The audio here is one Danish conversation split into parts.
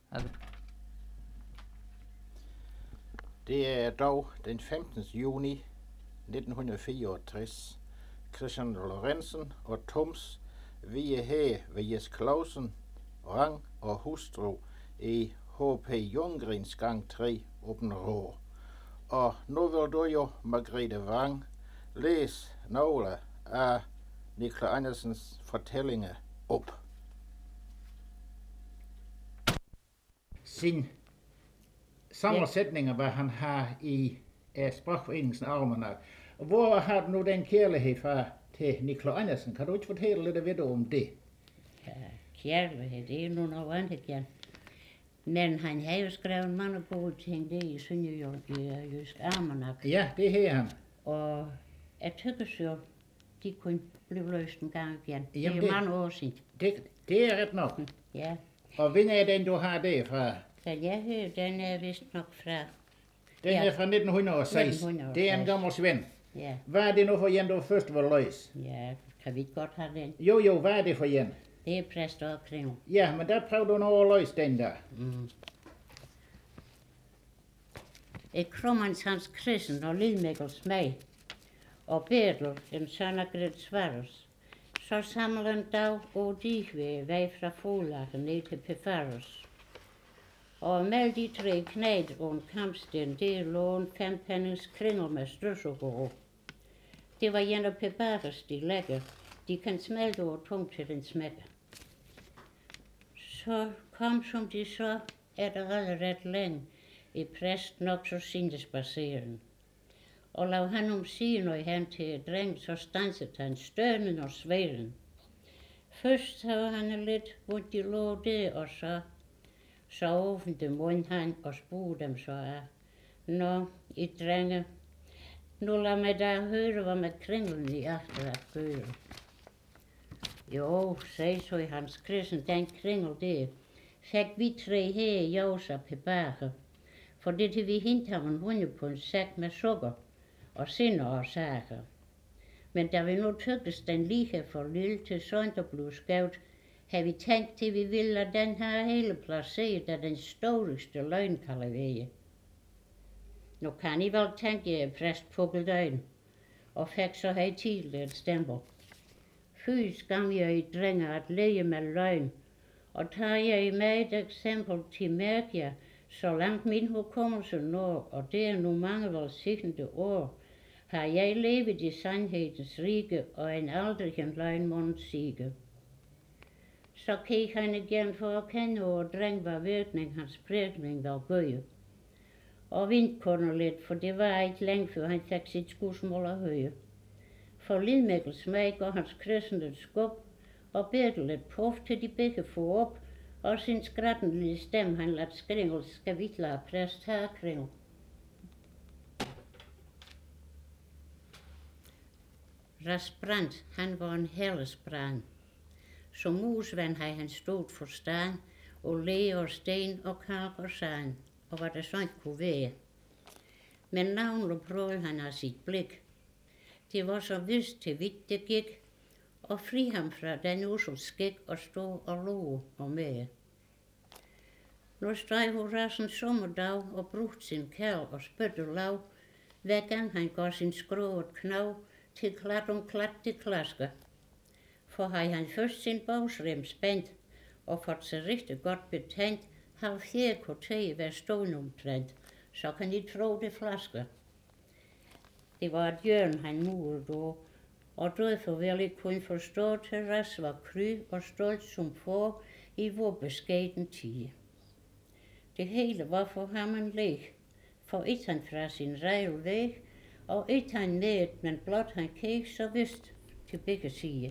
Altså. Det er dog den 15. juni 1964. Christian Lorentzen og Toms vie her ved Jes Clausen, Rang og hustru i H.P. Jungrins gang 3 Åben Rå. Og nu vil du jo, Margrethe Wang, læse nogle af Nicolai Andersens fortællinger op. Sin sammensætninger, hvad han har i Sprogforeningens almanak. Hvor har du nu den kærlighed fra til Nicolai Andersen? Kan du ikke fortælle lidt ved om det? Ja, kærlighed, det er nu noget andet igen. Men han har jo skrevet mange gode ting, det er i Sønderjysk almanak. Ja, det har han. Og jeg tykker jo, de kunne blive løst en gang igen. Jamen, det er mange år siden. Det er ret nok. Ja. Og hvem er den, du har det fra? Så jeg hører, den er vist nok fra... Den er fra 1906. 1906. Det er en gammel svend. Ja. Hvad er det nu for en, du først vil løse? Ja, kan vi ikke godt have den? Jo, hvad er det for en? Det er præst og kring. Ja, men der prøver du nu at løse den der. Krumans Hans Christen og Lille Smag og Bertel, en søn af Gret Svarus, så samler en dag og de vej fra Folagen ned til Pefarus. Og mellem de tre knæt og en kampsten, det lå en 5-pennings kringel med strøsogård. Det var en af Pefarus, de lægger. De kan smelte over tungt til den smækker. Så kom, som de så, er der allerede længe, i præst nok så sindesbaseren. Og lav han sige noget hen til dreng, så stansede han stønnen og sværen. Først så han lidt, hvor de lå det, og så åbnede mund han og spurgte dem så af. Nå, I drenge, nu lad mig da høre, hvad med kringlen i aften at gøre. Jo, sagde så i Hans Christen, den kringel der, fik vi tre her i Josef tilbage. For det til vi hente ham en hunde på en sæk med sukker og sinder og sager. Men da vi nu tykkes den lige for lille til sådan der blev skævt, har vi tænkt til vi ville lade den her hele placeret af den storeste løgnkalleveje. Nu kan I vel tænke jer præst Pukkeldøgn, og fik så højtidligt et stempel. Fy skam jeg i drenge at lege med løgn, og tager jeg med et eksempel til mærke, så langt min hukommelse når, og det er nu mange velsignede år, har jeg levet i sandhedens rige, og en aldrig en løgnmund sige. Så kig han igen for at kende, og dreng var virkning hans prægning var gøje. Og vindkunder lidt, for det var ikke længe før han fik sit skudsmål af høje. For Lille Smag går hans kristne et skub, og Bertel et puff til de begge få op, og sin skrattenlige stemme han lader skringel, skal vi ikke lade præst her kringel. Rasbrand, han var en hellesbrand. Som musvand havde han stort forstand, og læge og sten og kalk og sand, og hvad det sådan kunne være. Men navn og prøvede han af sit blik. Det var så vist til vidt det gik, og fri ham fra den uselskik og stå og lå og med. Nu steg Horasen sommerdag og brugte sin kærl og spytte lav, hver gang han går sin skrået knav til klat om klat til klasker. For havde han først sin bagsrem spændt og fået sig rigtig godt betændt, har fjerde kvarter været stående omtrent, så kan I tro det flasker. Det var et hjørne han murede dog, og derfor ville jeg kunne forstå, at Terras var kry og stolt som for i vor beskeden tid. Det hele var for ham en læg, for et han fra sin rejl væg, og et han med, men blot han kæg så vist til begge sider.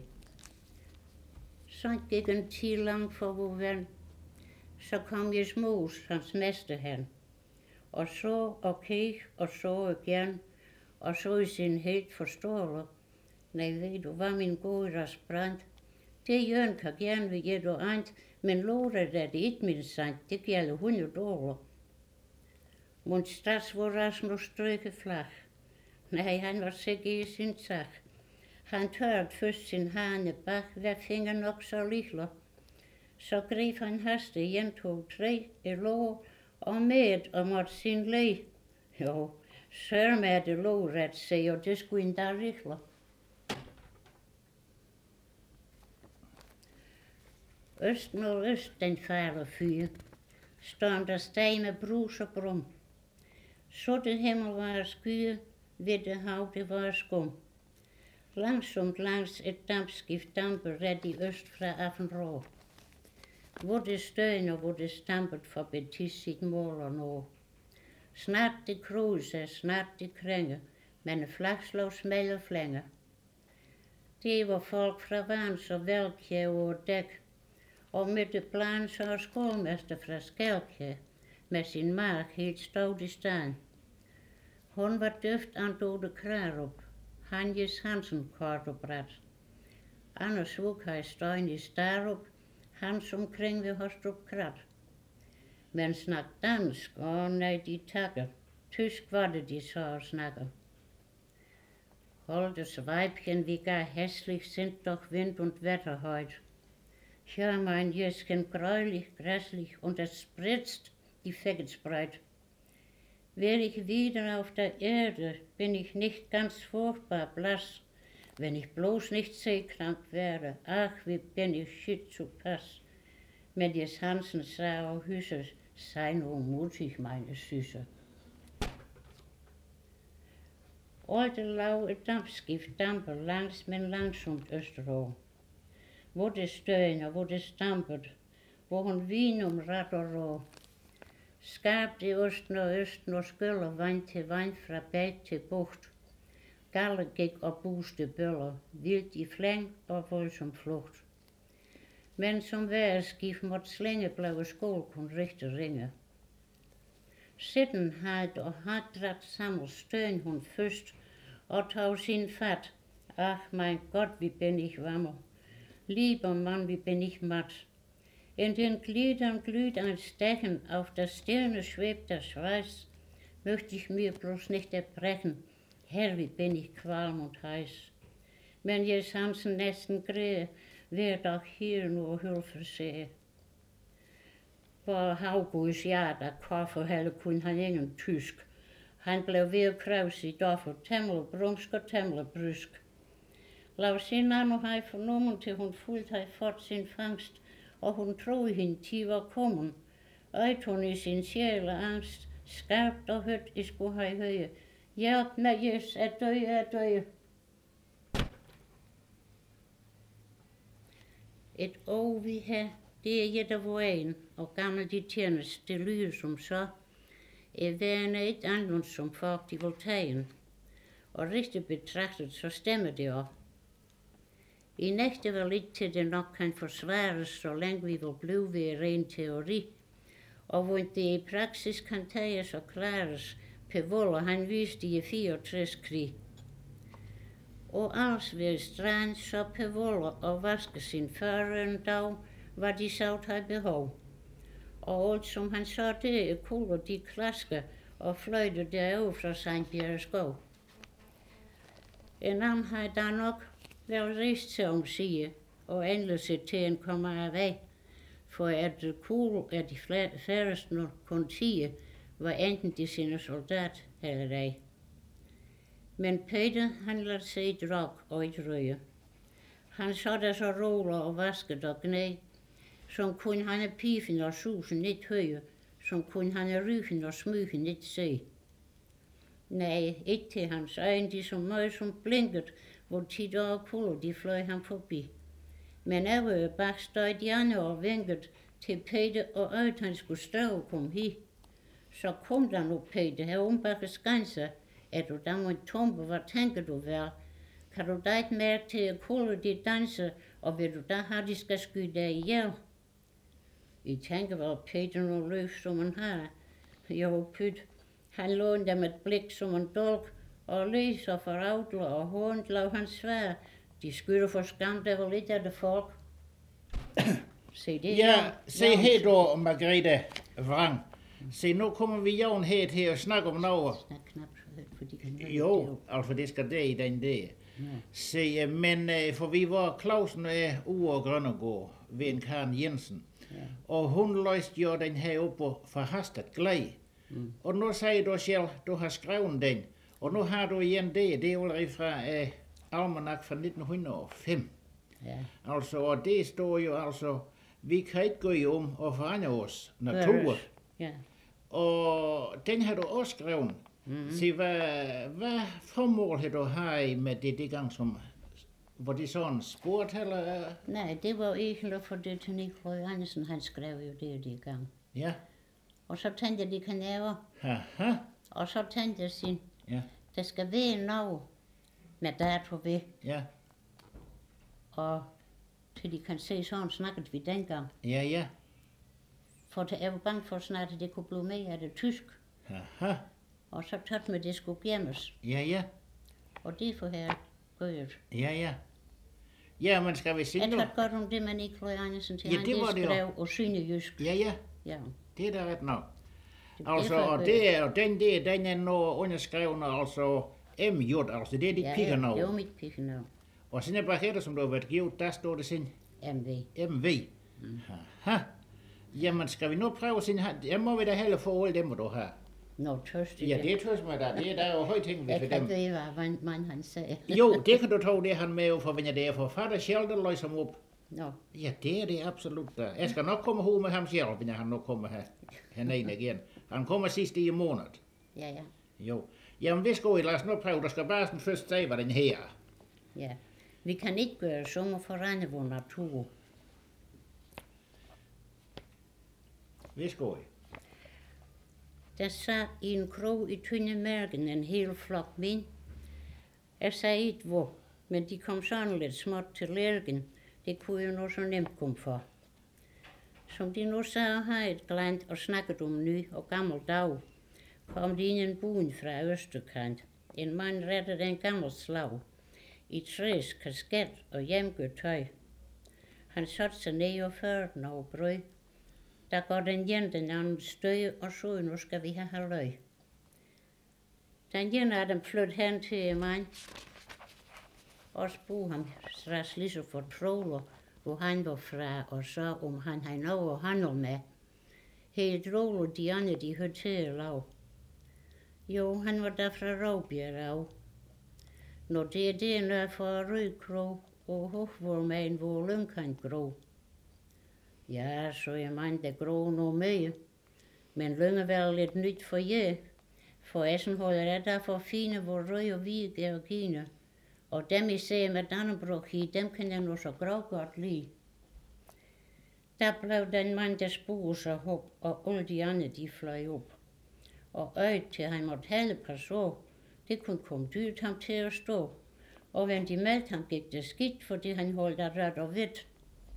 Så gik en tid lang for vor ven, så kom Jesmos, hans mester hen, og så og kæg og så igen, og så i sin helt forståelse. Nej, ved du hvad, min gode Rasbrand, det Jørgen kan gerne vil give dig andet, men lovet er det ikke min sandt, det gælder $100. Mon straks var Rasmus strøket flag. Nej, han var sikker i sin sag. Han tørrede først sin hane bak, hver finger nok så lille. Så greb han hastigt 1, 2, 3 i lå og med og måtte sin læge. Jo, sørme er det lå ret sig, og det skulle endda rikler. Øst nordøst den færre fyr, stod der steg med brus og brum. Sorte himmel var skyer, hvidte hav det var skum. Langsomt langs et dampskift damper ret i øst fra Affenrå. Hvor det støn og hvor det stampet for betis sit mål og nå. Snart det kruser, snart det krænger, men flakslov smelter flænger. Det var folk fra Vans og Velkjær og dæk, og med det plan så skolmester fra Skelkjær, med sin mark helt stod i stand. Hun var døft Andode Krarup, Hanjes Hansen kort og bræt. Anders Vukhaj støjen i Starup, Hans omkring ved Hostrup Krat. Men snak dansk, og nej de takker, tysk var det de så snakker. Holdes Weibchen, wie gar hässlich sind doch Wind und Wetter heut. Ja, mein Jöschen, gräulich, grässlich, und es spritzt die Fegelsbreit. Wäre ich wieder auf der Erde, bin ich nicht ganz furchtbar blass, wenn ich bloß nicht seekrank wäre. Ach, wie bin ich shit zu Pass. Mit Jes Hansen sah og Hüsse, sei nur mutig, meine Süße. Alte lau et dampskift damper langs, men langsomt østerå. Hvor det støner, hvor det stampet, hvor hun vin om ret og rå. Skarpt i østen og østen og skøller vand til vand fra bag til bugt. Galle gik og buste bøller, vildt i flæng og voldsom flugt. Men som vejrskif måtte slængeblaue skål kun rigtig ringe. Sitten halt og hardt sammen støn hun først og tog sin fat. Ach, mein Gott, wie bin ich warmer. Lieber Mann, wie bin ich matt. In den Gliedern glüht ein Stechen, auf der Stirne schwebt der Schweiß. Möchte ich mir bloß nicht erbrechen, Herr, wie bin ich qualm und heiß. Men Jes Hansen næsten græd, werd auch hier nur Hilfe se. Hvor Haugus der koffer heller kun han ingen tysk. Han blev ved at kræve sig doffer, temmelig brumsk og temmelig brysk. Lav sin anden har fornommen til hun fuldt har fået sin fangst, og hun troede hende de var kommet. Øjt hun i sin sjæl og angst, skarpt og højt I skulle have høje. Hjælp mig, Jes, at døje. Et år vi har, det er et af vejen, og gammel de tjenes, det lyder som så. Værende et andet som folk i voltagen, og rigtig betragtet, så stemmer det op. I nægter vel ikke til det nok kan forsvares, så længe vi vil blive ved ren teori, og hvor det i praksis kan tages og klares, Pevoller han viste i 64 krig. Og als ved strand så Pevoller og vaske sin føreren dag, hvad de savt havde behov. Og alt som han så det, kuller de klasker og fløjte derovre fra Sankt Bjerreskov. En anden havde der nok vel rist sig om sige, og endelig sig til en kommer af vej, for at kugle af de færreste når kun sige, var enten de sine soldat eller ej. Men Peter han lader sig et drog og et røge. Han så der så roller og vasket og gnæ, som kunne han af pifen og susen lidt høje, som kunne han af rygen og smygen lidt se. Nej, ikke til hans øjne, de så meget som blinket, hvor tit og kuller de fløj ham forbi. Men af bag stod de andre og vinket til Peter og øjt han skulle stå kom hi. Så kom der nu Peter her om bag skanser, at du der må en tombe, hvad tænker du vel? Kan du da ikke mærke til at kuller de danser, og vil du da have de skal skyde dig ihjel? I tænker vel Peter nu løb som han har. Jo, pyt. Han lånte dem et blik som en dolk, og lys og foragtler og hånd lav han svær. De skyder for skam, der var lidt af det folk. Se det Ja, se her då, Margrethe Vrang. Se, nu kommer vi jævn her til at snakke om noget. Snak knap så højt, for de kan høre Jo, altså det skal det i den der. Se, men for vi var Clausen ude og Grønnegård ved en Karen Jensen. Ja. Og hun løste jo den her op og forhastet glæde. Og nu siger du selv, du har skrevet den. Og nu har du igen det er allerede fra Almanak fra 1905. Ja. Altså, og det står jo altså, vi kan ikke gå om og forandre os natur. Ja. Og den har du også skrevet. Så hvad formål har du her med det gang, som var det sådan sport, eller? Nej, det var egentlig for det til Nikolaj Andersen, han skrev jo det gang. Ja. Og så tænkte jeg, de kan lave. Aha. Og så tænkte jeg sin, ja. Der skal være noget med dato ved. Ja. Og til de kan se, sådan snakkede vi dengang. Ja, ja. For jeg var bange for snart, at det kunne blive mere af det tysk. Aha. Og så tøtte med, det skulle gemmes. Ja, ja. Og det for her gøret. Ja, ja. Ja, men skal vi sige nu? Jeg tøtte godt om det med Nikolaj Andersen til, ja, han det skrev og synejysk. Ja, ja. Ja. Det er da ret nok. Altså, og det er, den er nu underskrevet, altså M.J., altså det er dit pikkernavn. Ja, det er mit pikkernavn. Og sådan en braketter, som du har været givet, der står det sin? M.V. M.V. Aha. Jamen, skal vi nu prøve sin hand? Jeg må vi da heller få alle dem, du har. Nå, tøst. Ja, det er tøst med dig. Det er der jo højt ting ved for dem. Jeg kan det, hvad man han sagde. Jo, det kan du tro, det han med, for hvad det er for fatter selv, der løser ham op. Nå. Ja, det er det absolut der. Jeg skal nok komme ud med ham selv, når han nu kommer hernede igen. Han kommer sidst i måned. Ja, ja. Jo. Jamen, vi skal lad os nu prøve. Der skal bare sådan først se, hvad den her. Ja. Vi kan ikke gøre sommer for rende vor natur. Vi skal Der sad i en krog i Tøndemærken en hel flok mænd. Jeg sagde ikke hvor, men de kom sådan lidt småt til lærken. Det kunne jo nu så nemt komme for. Som de nu sad her et glant og snakkede om ny og gammel dag, kom de ind en buen fra Østerkant. En mand rettede en gammel slag i træs, kasket og hjemgødt tøj. Han satte sig ned og førte noget brød. Der går den ene den anden støj, og så nu skal vi have halvøj. Den ene af dem flyttede hen til mig og spurgte ham straks lige så fortroligt, hvor han var fra, og så om han havde noget at handle med. Helt roligt de andre, de hørte til at lave. Jo, han var der fra Råbjerg af. Når det er noget for Rødkrog, og hofvormænd, hvor Lønkant grå. Ja, så jeg mener, det grå noget mere. Men Lønge var lidt nyt for jer. For Essenholder er der for fine, hvor rød og hvide georginer. Og dem I ser med Dannebrog i, dem kan jeg nu så grå godt lide. Der blev den mand, der spurgte sig op, og alle de andre, de fløj op. Og øjet til han måtte halve pas år, det kunne komme dyrt ham til at stå. Og when de meldte ham, gik det skidt, fordi han holdt af rødt og hvidt.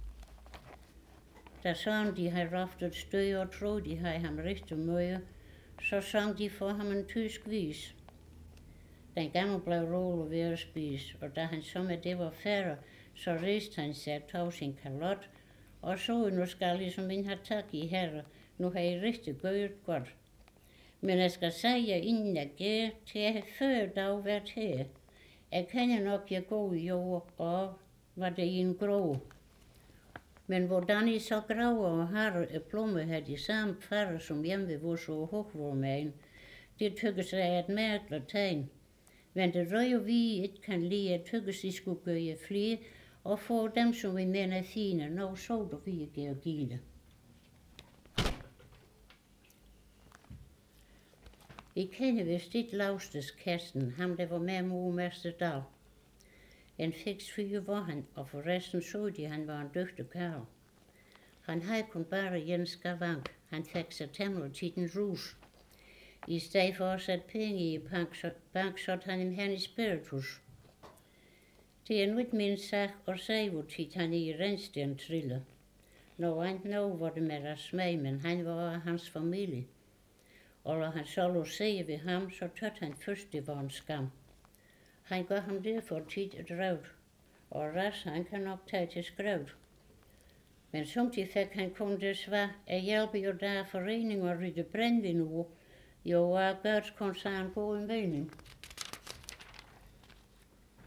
Da sådan de havde raftet støj og troede, de havde ham rigtig møje, så sang de for ham en tysk vis. Den gamle blev rolig ved at spise, og da han så med det var færre, så riste han sig og tog sin kalot, og så nu skal ligesom en have tak i herre, nu har I rigtig gjort godt. Men jeg skal sige, inden jeg gør, til jeg har før dag været her. Jeg kender nok, jeg går i jord, og var det i en grå. Men hvordan I så graver og har plomme har de samme farver som hjemme ved vores hofvormænd, det tykkes er et mærkeligt tegn. Men det røde og hvide ikke kan lide, at tykkes I skulle gøre flere, og få dem, som vi mener er fine, når så du vi georgine. I kender vist ikke Laustes Kassen, ham der var med murmester dag. En fiks fyr var han, og forresten så de, han var en dygtig karl. Han havde kun bare en skavank. Han fik sig temmelig tit en rus. I stedet for at sætte penge i bank, satte han en hen i spiritus. Det er nu ikke min sag at sige, hvor tit han i rensten triller. Nå, han var det med at smag, men han var af hans familie. Og når han så lå se ved ham, så tøtte han først, det var en skam. Han gør ham derfor tit et røvt, og ras han kan nok tage til skrevet. Men samtidig fik han kun det svar, at hjælpe jo der forening og rydde brændvin ud, jo og gørs koncern på en mening.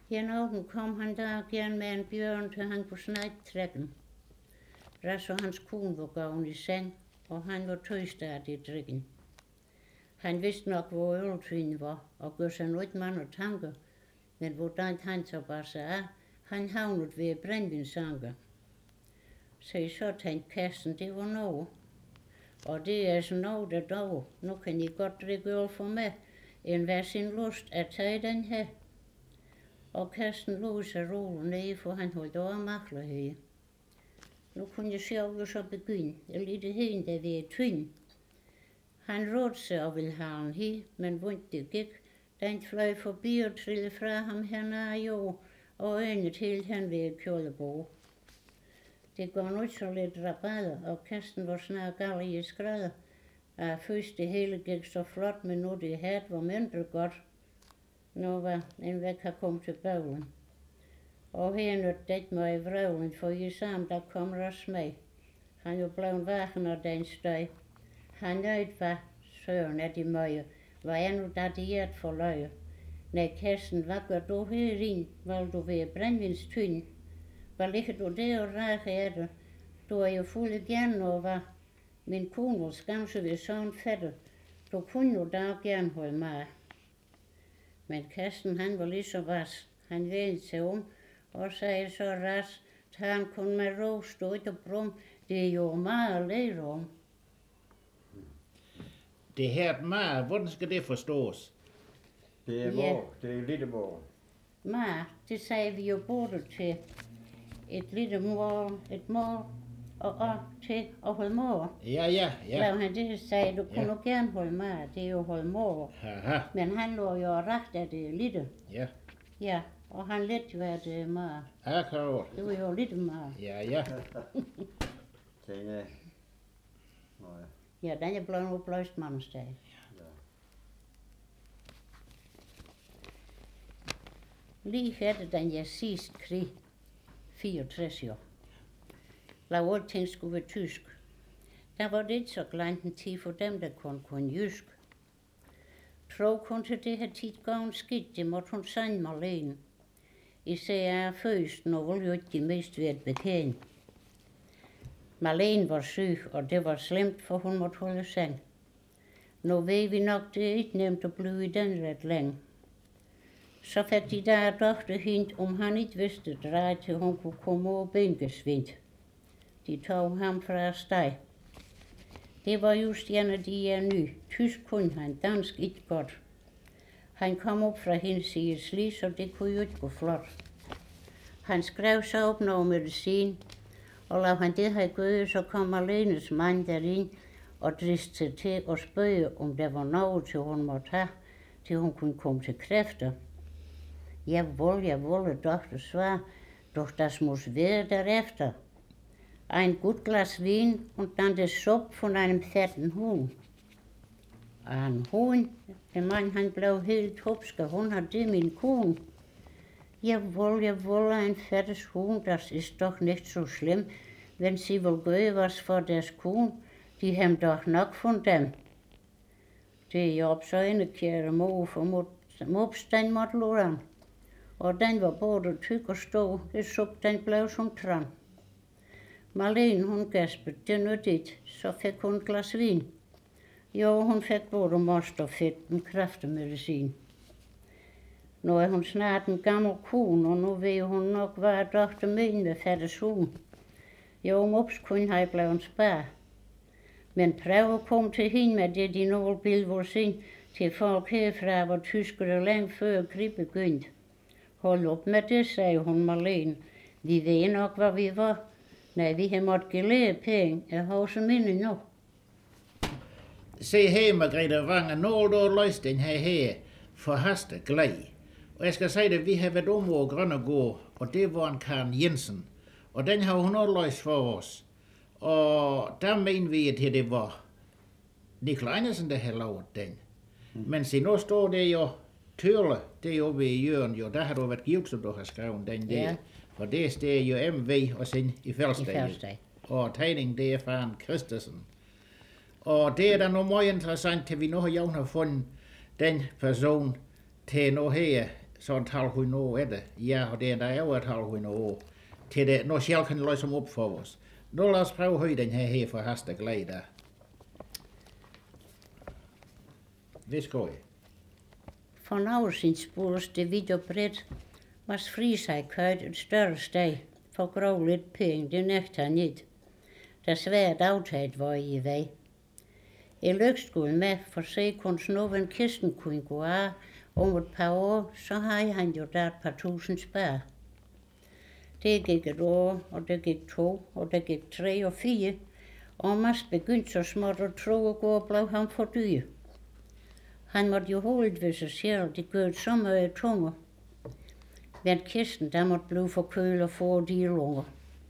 En aften kom han der igen med en bjørn, til han kunne snakke trækken. Ras og hans kone var gået i seng, og han var tøjstadig i drikken. Han vidste nok, hvor øltrin var, og gør sig noget mange tanker, men hvordan han så bare sagde, han havnede ved brændvinsanker. Så tænkte Kirsten, det var noget. Og det er sådan noget, der dog. Nu kan I godt drikke øl for mig, end hver sin lyst at tage den her. Og Kirsten lå sig roligt ned, for han holdt over magtlighed. Nu kunne jeg sjovt så begynde. Jeg lidte hen, der ved tynd. Han rådte sig og ville have den her, men vondt det gik. Den fløj forbi og trillede fra ham hernede i jord, og øjnet helt hen ved Kjolleborg. Det går nu så lidt raballer, og Kirsten var snart gal i skrædder. Og først det hele gik så flot, men nu det hat var mindre godt. Nu var en væk har kommet til bøvlen. Og her nødte det mig i vrøvlen, for i sammen der kom Ras med. Han jo blev vaken af den støj. Han nødt var søren af de møje, var endnu da det hjert for løje. Nej, Kirsten, hvad gør du herinde, hvor du ved brændvindstyn? Hvad ligger du der og rækker af dig? Du er jo fuld igen, og var min kone vil skamse ved sådan fætter. Du kunne jo da gerne holde mig. Men Kirsten, han var lige så vas. Han vendte sig om og sagde så ras, at han kun med ro stod og brum. Det er jo meget at lære om. Det her meget, hvordan skal det forstås? Det er mor, det er lille mor. Ma, det sagde vi jo både til et lille mor, et mor, og til at holde mor. Ja. Lav han det, sagde, du kunne jo gerne holde mig, det er jo holde mor. Aha. Men han lå jo ret af det lille. Ja. Ja, og han lidt jo af det mor. Akkurat. Det var jo lille mor. Ja. Den er... Nå ja. Ja, den er blevet opløst mandsdag. Lige efter den jeg sidste krig, 64 år, hvor alting skulle være tysk, der var det ikke så glant en tid for dem, der kunne jysk. Tro kun til det her tit gavn skidt, det måtte hun sande mig alene. Især først, når ville jo ikke de mest været bekendt. Marlene var syg, og det var slemt, for hun måtte holde seng. Nu ved vi nok, det er ikke nemt at blive i den ret længe. Så fik de der doktor hint, om han ikke vidste drej til hun kunne komme over bænkesvind. De tog ham fra steg. Det var just en af de er ny. Tysk kunne han, dansk ikke godt. Han kom op fra hendes side sli, så det kunne jo ikke gå flot. Han skrev så op noget medicin, og lav han det her gøre, så kom Marlenes mand derind og driste sig til at spørge, om der var noget til hun måtte have, til hun kunne komme til kræfter. Jeg wollte, doktor svar, doch das muss wer derefter. Ein gut Glas Wein und dann der Suppe von einem fetten Huhn. En Huhn, der Mann, han blev helt hupske, hun har det min kone. Jawohl, ein fettes Huhn, das ist doch nicht so schlimm, wenn Sie wohl gøre was for deres kone. Die haben doch nok von dem. Det er jo op så en kære mor for mobsten måtte luren. Og den var både tyk og stor, det suppe den blev som tran. Marlene, hun gaspede, det nyttigt, så fik hun et glas vin. Jo, hun fik både most og fedt, en kræftemedicin. Nu er hun snart en gammel kone, og nu ved hun nok, hvad doktor mener med fattes hund. Jo, mops kunne have blevet spær. Men prøv at komme til hende med det, de nogle billeder sin, til folk herfra, hvor tyskere længe før krig begyndte. Hold op med det, sagde hun Marlene. Vi ved nok, hvad vi var. Nej, vi har måttet gelede penge. Jeg har også minde nu. Se her, Margrethe Wanger, når du løst den her for hastet glæde. Og jeg skal sige det, vi har været om over Grønnegård, og det var en Karen Jensen. Og den har hun også løst for os. Og der mener vi, at det var Nikolaj Andersen, der har lavet den. Men se, nu står det jo Tørle, det er jo ved Jørgen, jo, der har du været givet, som du har skrevet den der. Ja. For det står jo MV og sen i Fælsdag. Og tegningen, det er fra Christensen. Og det er da noget meget interessant, til vi nu har fundet den person til nu her, så en 1200 år efter. Ja, og det er der over 1200 år. Til det, når selv kan løse op for os. Nu lad os prøve at høre den her for hastig glæde der. Værsgo. For noget sin spurs det vidt og bredt, var Frisag køjt et større sted, for grov lidt penge, det nægte han ikke. Der svært aftaget var i vej. Jeg lykskuld med, for se kun snoven kisten kunne gå af, om et par år, så havde han jo der et par tusind spær. Det gik et år, og det gik 2, og det gik 3 og 4, og Mads begyndte så småt at tro og gå og blev ham for dyr. Han måtte jo holde ved sig selv, det gør så meget tunge. Men kisten, der måtte blive for køl og få de lunger.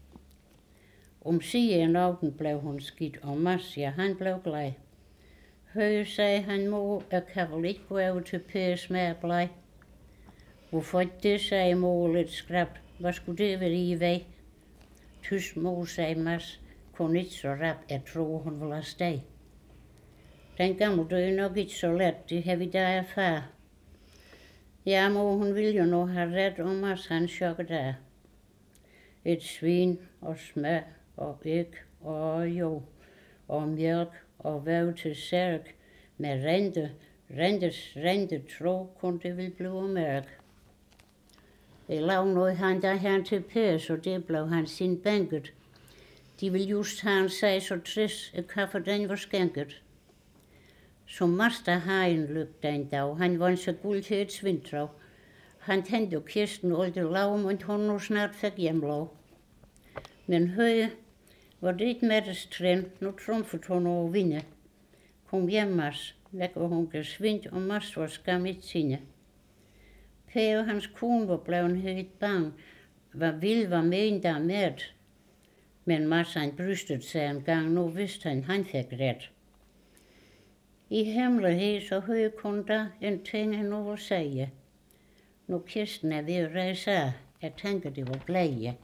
Omsider aften blev hun skidt, og Mads, ja, han blev glad. Høje sagde han, mor, jeg kan vel ikke gå over til Pers med at blege. Hvorfor ikke det, sagde mor lidt skræbt. Hvad skulle det være i vej? Tysk mor, sagde Mads, kun ikke så rap, jeg tror hun vil have steg. Den gamle døde nok ikke så let, det har vi da erfar. Ja, mor, hun ville jo nu have ret om Mads, han chokker der. Et svin og smør og æg og jo og mælk og væv til særk med rente tro, kun det vil blive mærk. Jeg lavede noget han der her til Pers, og det blev han sin bænket. De ville just have en 66, et kaffe den var skænket. Som master har en lyk den dag, han var så guld til et svindrag. Han tændte kisten og det lav, men hun nu snart fik hjemlov. Men høje, var det ikke mættes trin, nu trumfede hun over vinde. Kom hjem, Mads, væk og hun gesvindt, og Mads var skam i sine. Per og hans kone var blevet helt bange, var med en der med. Men Mads han brystet sig en gang, nu vidste han fik ret. I hemmelighed så høje kun der en ting, han nu vil sige. Nu kisten er ved at rejse af, jeg tænker det var glæde.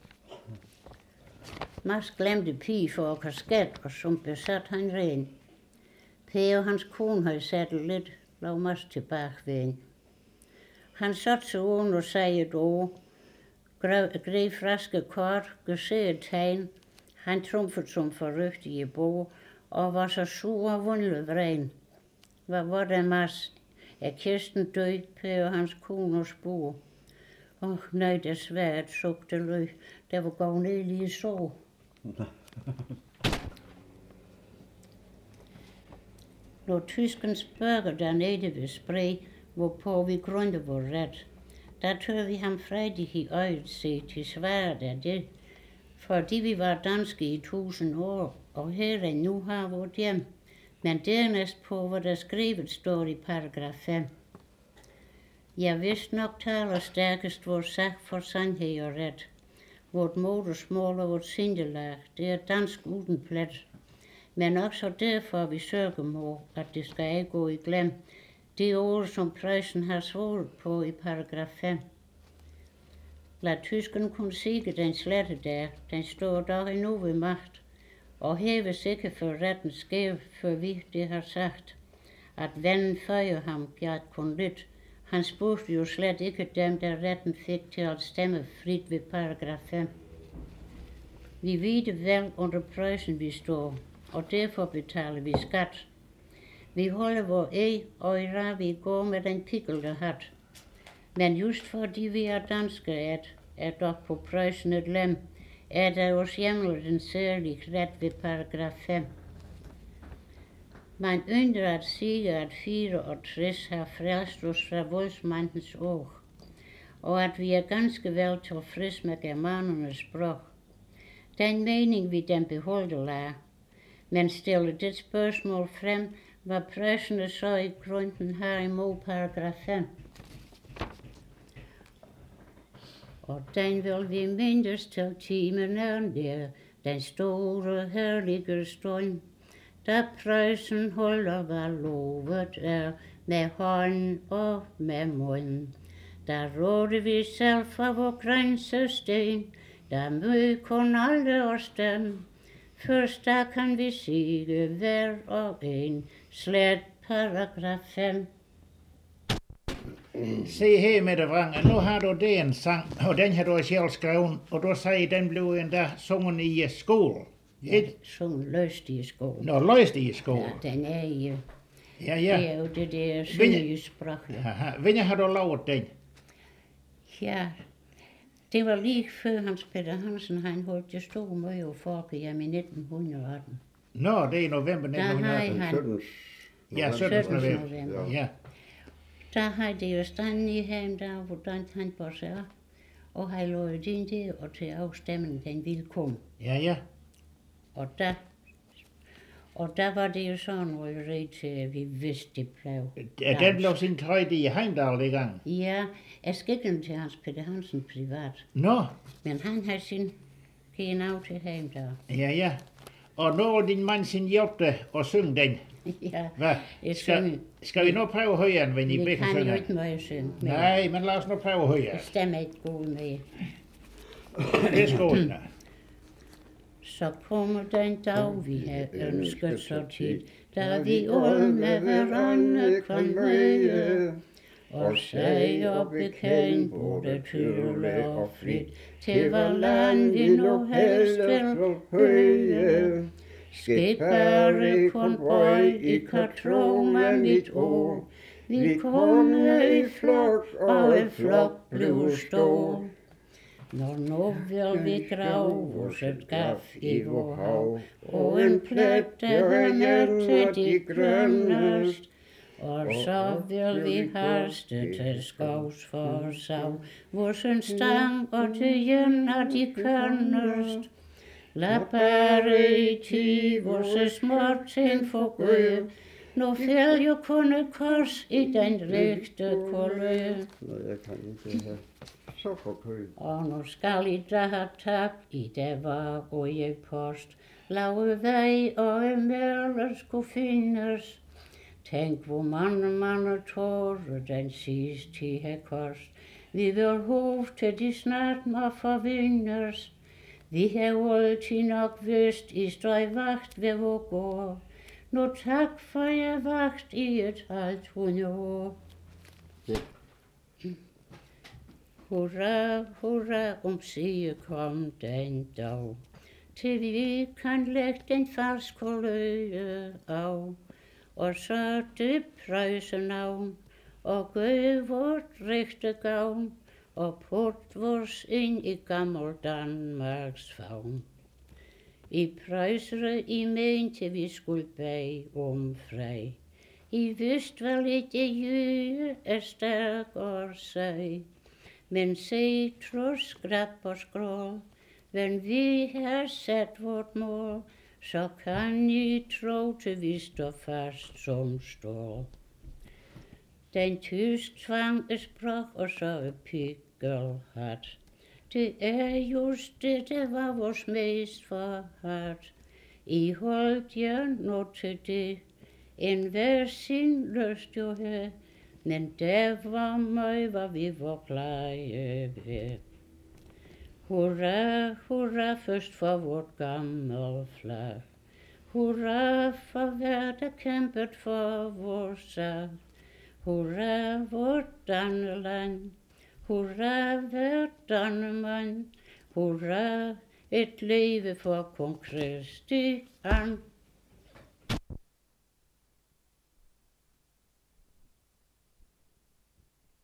Mads glemte pige for kasket, og som besat han ren. Per og hans kone havde sat lidt, lav Mads tilbage ved en. Han satte sig uden og sagde et ord, greb friske kort, gav et tegn. Han trumfede som forrygt i bog, og var så sur og vundlet vren. Hvad var det, Mads? Er Kirsten død, Per og hans kone og spor? Nej, desværre et suk, det løg. Der var gået ned lige så. Når tysken spørger dernede ved Spree, hvorpå vi grunde vor ret, der tør vi ham fredig i øjet se til svaret af det, fordi vi var danske i 1000 år, og her nu har vort hjem. Men dernæst på, hvor der skrevet står i paragraf 5. Jeg vidste nok taler stærkest vores sag for sandhed og ret. Vort modersmål og vort sindelag, det er dansk uden plet. Men også derfor vi sørger må, at det skal ikke gå i glem. Det ord, som preussen har svoret på i paragraf 5. Lad tysken kun sige den slette der, den står dog endnu ved magt. Og hæves ikke for retten skæv, før vi det har sagt, at vennen føjer ham gjort kun lidt. Han spurgte jo slet ikke dem, der retten fik til at stemme frit ved paragraf 5. Vi ved det vel under preussen vi står, og derfor betaler vi skat. Vi holder vor og i vi går med den pikkelte hat. Men just fordi vi er danske, er dog på preussen et lem, er der også hjemlet en særlig ret ved paragraf 5. Man ynder at sige, at 64 har frelst os fra voldsmandens år, og at vi er ganske vel tilfreds med germanernes sprog. Den mening vi dem beholder lader, men stiller det spørgsmål frem, hvad preusserne så i grunden har imod paragraf 5. Og den vil vi mindes til timen er nær, den store herlige stund, da preussen holder hvad lovet er, med hånd og med mund. Der råder vi selv fra vor grænsesten, der mød kun alle os dem. Først der kan vi sige hver og en, slet paragraf 5. Se her med det vrang, nu har du det en sang, og den har du selv skrevet, og du siger, den blev endda sunget i skole. Ja, sunget løst i skolen. Nå, løst i skole. Ja, den er i... Ja. Det er jo det der sønderjysk-sprog. Aha. Hvornår har du lavet den? Ja, det var lige før Hans Peter Hansen, han holdt det store møde på Folkehjem i 1918. Nå, det er november Der har 1918. han... 17. Ja, 17. november. Ja. Der har det jo stået i ham der, hvordan han på sig af. Og han lå ind der, og til afstemningen, den ville komme. Ja. Og der var det jo sådan røgeri til, at vi vidste, det blev. Den blev sin trøjde i Heimdal i gang. Ja, jeg skikkede den til Hans Peter Hansen privat. Nå, Men han har sin givet af til ham der. ja. Og nu er din mand sin hjælpte og synge den. Ja, Hvad? jeg synger. Skal vi nu prøve at høre den, when I Vi begge kan jo synger? ikke meget synge. Men Nej, men lad os nu prøve at høre. jeg stemmer ikke god med. Det er skolen. Så kommer den dag, vi har ønsket så tit, da vi alle med hverandre kan møde, og sige og bekende både tydeligt og frit, til hvor land vi nu helst vil høre. Skik bare kun bøj, I kan tro med mit ord, vi kommer i flok, og i flok bliver stor. Når nu vil vi grave vores gaf i vor hav, og en plet, der hænger til de grønnest. Og så vil vi haste til skovs for sav, vores stang og til jen af de kønnest. Lad bare i tid vores små ting forgø, nu fæld jo kun et kors i den rigtige kolø. Nå, jeg kan ikke have så forkølet. Og nu skal I da have tak i det var og i post. Lave vej og møller skulle findes. Tænk hvor mange tårer den sidste tid har kost. Vi vil håbe til de snart må forvindes. Vi har altid nok vidst, I står i vagt ved vor gård. Nu tak for jer vagt i et halvt 100 år. Hurra, hurra, sige kom den dag, til vi kan lægge den falske løje af, og så det prøjsenavn, og gør vort rigtige gavn, og put vores ind i gammel Danmarks favn. I prøjsere I mente vi skulle bag om frej, I vidste vel ikke jøge er stærk og sej. Men se, trods skrab og skrål, when vi har sat vort mål, så kan I tro til vi står fast som stål. Den tysk tvang er sprog og så er pikkelhat. Det er just det, der var vores mest forhat. I holdt jer nu til det, en hver sin lyst jo her. Men der var mig, hvor vi var glade ved. Hurra, hurra først for vort gamle flag. Hurra for hver der kæmpet for vores sag. Hurra vort Danneland. Hurra hver Dannemand. Hurra et leve for kong Kristi an.